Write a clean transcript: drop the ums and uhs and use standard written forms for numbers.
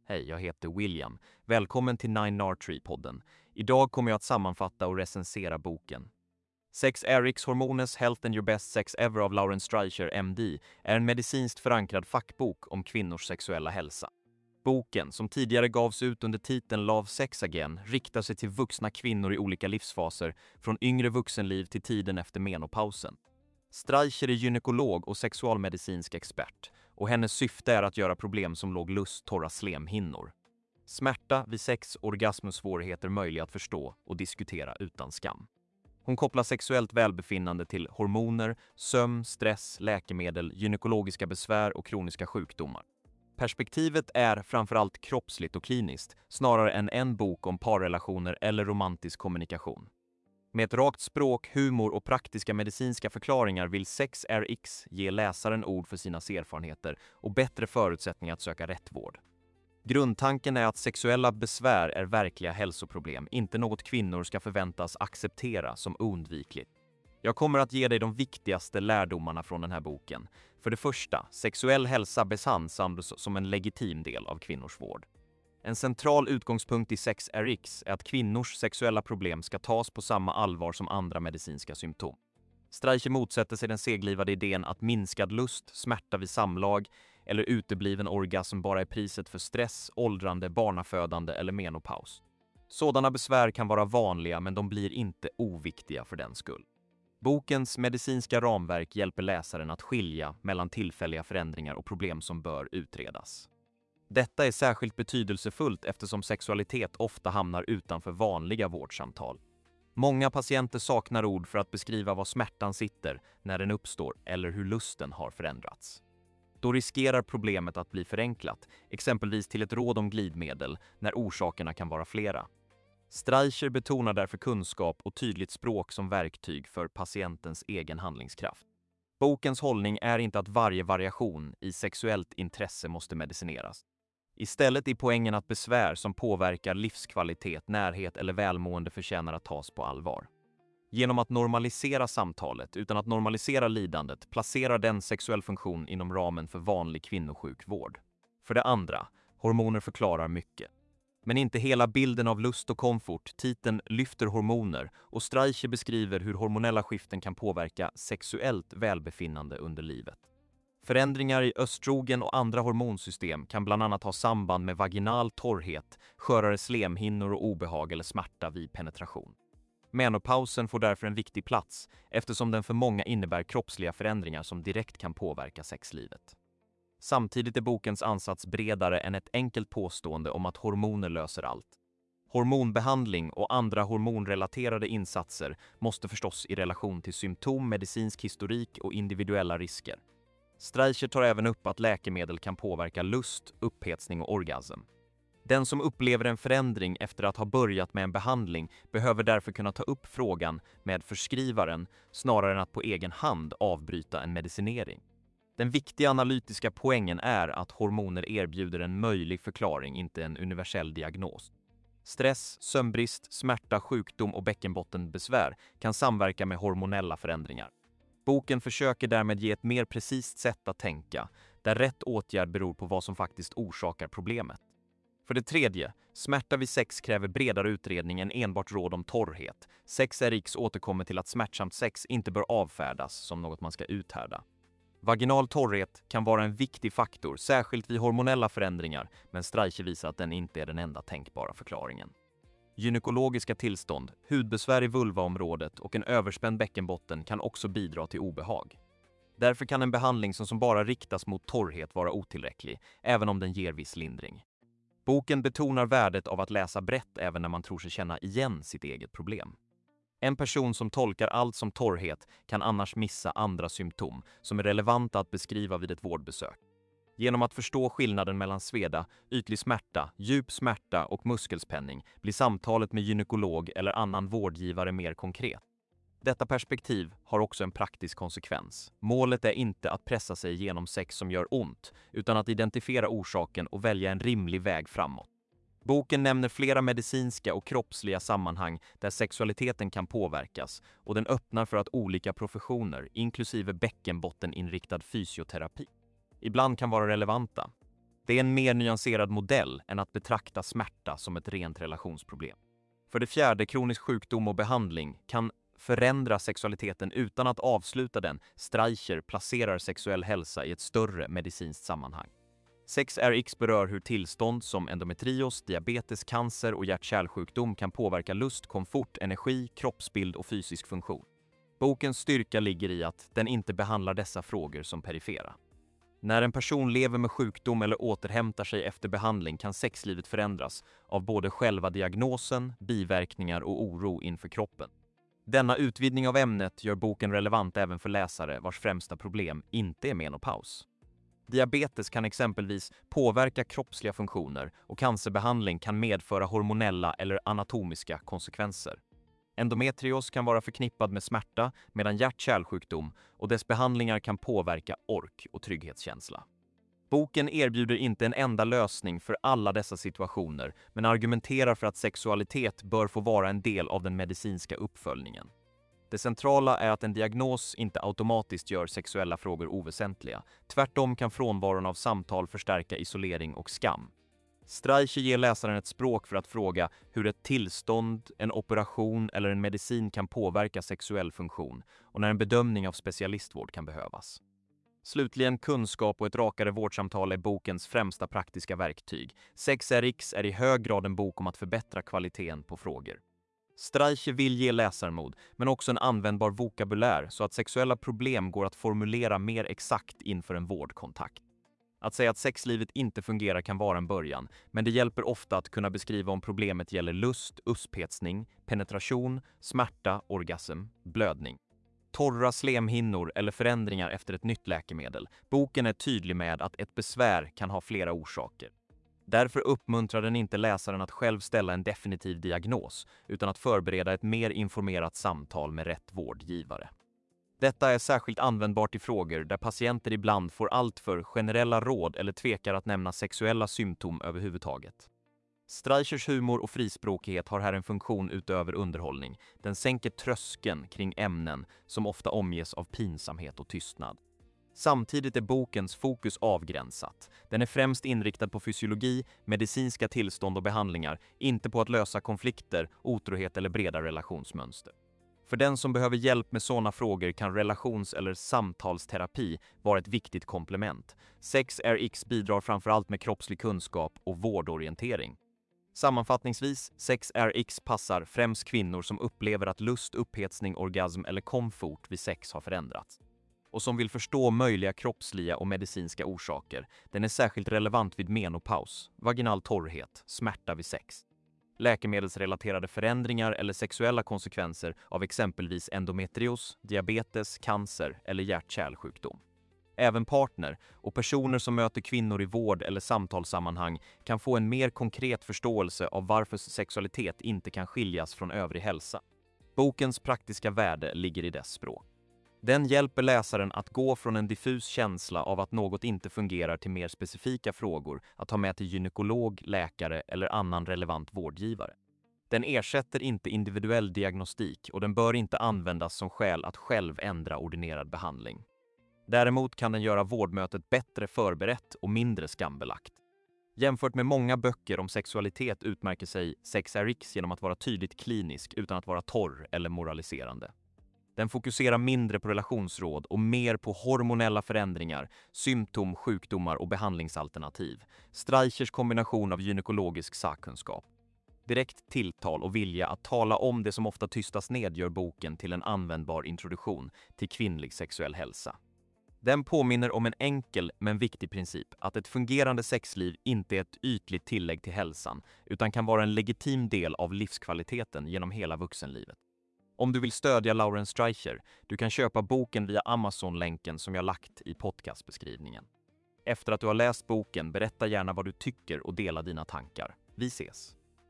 Hej, jag heter William. Välkommen till Nine Tree-podden. Idag kommer jag att sammanfatta och recensera boken. Sex Eric's Hormones Health and Your Best Sex Ever av Lauren Streicher, MD, är en medicinskt förankrad fackbok om kvinnors sexuella hälsa. Boken, som tidigare gavs ut under titeln Love Sex Again, riktar sig till vuxna kvinnor i olika livsfaser, från yngre vuxenliv till tiden efter menopausen. Streicher är gynekolog och sexualmedicinsk expert, och hennes syfte är att göra problem som låg lust torra slemhinnor. Smärta vid sex, orgasmsvårigheter möjliga att förstå och diskutera utan skam. Hon kopplar sexuellt välbefinnande till hormoner, sömn, stress, läkemedel, gynekologiska besvär och kroniska sjukdomar. Perspektivet är framförallt kroppsligt och kliniskt, snarare än en bok om parrelationer eller romantisk kommunikation. Med ett rakt språk, humor och praktiska medicinska förklaringar vill Sex Rx ge läsaren ord för sina erfarenheter och bättre förutsättningar att söka rätt vård. Grundtanken är att sexuella besvär är verkliga hälsoproblem, inte något kvinnor ska förväntas acceptera som oundvikligt. Jag kommer att ge dig de viktigaste lärdomarna från den här boken. För det första, sexuell hälsa behandlas som en legitim del av kvinnors vård. En central utgångspunkt i Sex Rx är att kvinnors sexuella problem ska tas på samma allvar som andra medicinska symptom. Streicher motsätter sig den seglivade idén att minskad lust, smärta vid samlag eller utebliven orgasm bara är priset för stress, åldrande, barnafödande eller menopaus. Sådana besvär kan vara vanliga, men de blir inte oviktiga för den skull. Bokens medicinska ramverk hjälper läsaren att skilja mellan tillfälliga förändringar och problem som bör utredas. Detta är särskilt betydelsefullt eftersom sexualitet ofta hamnar utanför vanliga vårdsamtal. Många patienter saknar ord för att beskriva var smärtan sitter när den uppstår eller hur lusten har förändrats. Då riskerar problemet att bli förenklat, exempelvis till ett råd om glidmedel, när orsakerna kan vara flera. Streicher betonar därför kunskap och tydligt språk som verktyg för patientens egen handlingskraft. Bokens hållning är inte att varje variation i sexuellt intresse måste medicineras. Istället är poängen att besvär som påverkar livskvalitet, närhet eller välmående förtjänar att tas på allvar. Genom att normalisera samtalet utan att normalisera lidandet placerar den sexuell funktion inom ramen för vanlig kvinnosjukvård. För det andra, hormoner förklarar mycket. Men inte hela bilden av lust och komfort. Titeln lyfter hormoner och Streicher beskriver hur hormonella skiften kan påverka sexuellt välbefinnande under livet. Förändringar i östrogen och andra hormonsystem kan bland annat ha samband med vaginal torrhet, skörare slemhinnor och obehag eller smärta vid penetration. Menopausen får därför en viktig plats eftersom den för många innebär kroppsliga förändringar som direkt kan påverka sexlivet. Samtidigt är bokens ansats bredare än ett enkelt påstående om att hormoner löser allt. Hormonbehandling och andra hormonrelaterade insatser måste förstås i relation till symptom, medicinsk historik och individuella risker. Streicher tar även upp att läkemedel kan påverka lust, upphetsning och orgasm. Den som upplever en förändring efter att ha börjat med en behandling behöver därför kunna ta upp frågan med förskrivaren snarare än att på egen hand avbryta en medicinering. Den viktiga analytiska poängen är att hormoner erbjuder en möjlig förklaring, inte en universell diagnos. Stress, sömnbrist, smärta, sjukdom och bäckenbottenbesvär kan samverka med hormonella förändringar. Boken försöker därmed ge ett mer precist sätt att tänka, där rätt åtgärd beror på vad som faktiskt orsakar problemet. För det tredje, smärta vid sex kräver bredare utredning än enbart råd om torrhet. Sex Rx återkommer till att smärtsamt sex inte bör avfärdas som något man ska uthärda. Vaginal torrhet kan vara en viktig faktor, särskilt vid hormonella förändringar, men Streicher visar att den inte är den enda tänkbara förklaringen. Gynekologiska tillstånd, hudbesvär i vulvaområdet och en överspänd bäckenbotten kan också bidra till obehag. Därför kan en behandling som bara riktas mot torrhet vara otillräcklig, även om den ger viss lindring. Boken betonar värdet av att läsa brett även när man tror sig känna igen sitt eget problem. En person som tolkar allt som torrhet kan annars missa andra symptom som är relevanta att beskriva vid ett vårdbesök. Genom att förstå skillnaden mellan sveda, ytlig smärta, djup smärta och muskelspänning blir samtalet med gynekolog eller annan vårdgivare mer konkret. Detta perspektiv har också en praktisk konsekvens. Målet är inte att pressa sig genom sex som gör ont, utan att identifiera orsaken och välja en rimlig väg framåt. Boken nämner flera medicinska och kroppsliga sammanhang där sexualiteten kan påverkas, och den öppnar för att olika professioner, inklusive bäckenbotteninriktad fysioterapi, ibland kan vara relevanta. Det är en mer nyanserad modell än att betrakta smärta som ett rent relationsproblem. För det fjärde, kronisk sjukdom och behandling kan förändra sexualiteten utan att avsluta den. Streicher placerar sexuell hälsa i ett större medicinskt sammanhang. 6RX berör hur tillstånd som endometrios, diabetes, cancer och hjärt-kärlsjukdom kan påverka lust, komfort, energi, kroppsbild och fysisk funktion. Bokens styrka ligger i att den inte behandlar dessa frågor som perifera. När en person lever med sjukdom eller återhämtar sig efter behandling kan sexlivet förändras av både själva diagnosen, biverkningar och oro inför kroppen. Denna utvidgning av ämnet gör boken relevant även för läsare vars främsta problem inte är menopaus. Diabetes kan exempelvis påverka kroppsliga funktioner och cancerbehandling kan medföra hormonella eller anatomiska konsekvenser. Endometrios kan vara förknippad med smärta medan hjärt-kärlsjukdom och dess behandlingar kan påverka ork och trygghetskänsla. Boken erbjuder inte en enda lösning för alla dessa situationer men argumenterar för att sexualitet bör få vara en del av den medicinska uppföljningen. Det centrala är att en diagnos inte automatiskt gör sexuella frågor oväsentliga. Tvärtom kan frånvaron av samtal förstärka isolering och skam. Streicher ger läsaren ett språk för att fråga hur ett tillstånd, en operation eller en medicin kan påverka sexuell funktion och när en bedömning av specialistvård kan behövas. Slutligen, kunskap och ett rakare vårdsamtal är bokens främsta praktiska verktyg. 6RX är i hög grad en bok om att förbättra kvaliteten på frågor. Streicher vill ge läsarmod, men också en användbar vokabulär så att sexuella problem går att formulera mer exakt inför en vårdkontakt. Att säga att sexlivet inte fungerar kan vara en början, men det hjälper ofta att kunna beskriva om problemet gäller lust, upphetsning, penetration, smärta, orgasm, blödning, torra slemhinnor eller förändringar efter ett nytt läkemedel. Boken är tydlig med att ett besvär kan ha flera orsaker. Därför uppmuntrar den inte läsaren att själv ställa en definitiv diagnos, utan att förbereda ett mer informerat samtal med rätt vårdgivare. Detta är särskilt användbart i frågor där patienter ibland får alltför generella råd eller tvekar att nämna sexuella symptom överhuvudtaget. Streichers humor och frispråkighet har här en funktion utöver underhållning. Den sänker tröskeln kring ämnen som ofta omges av pinsamhet och tystnad. Samtidigt är bokens fokus avgränsat. Den är främst inriktad på fysiologi, medicinska tillstånd och behandlingar, inte på att lösa konflikter, otrohet eller breda relationsmönster. För den som behöver hjälp med sådana frågor kan relations- eller samtalsterapi vara ett viktigt komplement. 6RX bidrar framförallt med kroppslig kunskap och vårdorientering. Sammanfattningsvis, 6RX passar främst kvinnor som upplever att lust, upphetsning, orgasm eller komfort vid sex har förändrats och som vill förstå möjliga kroppsliga och medicinska orsaker. Den är särskilt relevant vid menopaus, vaginal torrhet, smärta vid sex, läkemedelsrelaterade förändringar eller sexuella konsekvenser av exempelvis endometrios, diabetes, cancer eller hjärt-kärlsjukdom. Även partner och personer som möter kvinnor i vård- eller samtalssammanhang kan få en mer konkret förståelse av varför sexualitet inte kan skiljas från övrig hälsa. Bokens praktiska värde ligger i dess språk. Den hjälper läsaren att gå från en diffus känsla av att något inte fungerar till mer specifika frågor att ta med till gynekolog, läkare eller annan relevant vårdgivare. Den ersätter inte individuell diagnostik och den bör inte användas som skäl att själv ändra ordinerad behandling. Däremot kan den göra vårdmötet bättre förberett och mindre skambelagt. Jämfört med många böcker om sexualitet utmärker sig 6RX genom att vara tydligt klinisk utan att vara torr eller moraliserande. Den fokuserar mindre på relationsråd och mer på hormonella förändringar, symptom, sjukdomar och behandlingsalternativ. Streichers kombination av gynekologisk sakkunskap, direkt tilltal och vilja att tala om det som ofta tystas ned gör boken till en användbar introduktion till kvinnlig sexuell hälsa. Den påminner om en enkel men viktig princip att ett fungerande sexliv inte är ett ytligt tillägg till hälsan utan kan vara en legitim del av livskvaliteten genom hela vuxenlivet. Om du vill stödja Lauren Streicher, du kan köpa boken via Amazon-länken som jag lagt i podcastbeskrivningen. Efter att du har läst boken, berätta gärna vad du tycker och dela dina tankar. Vi ses!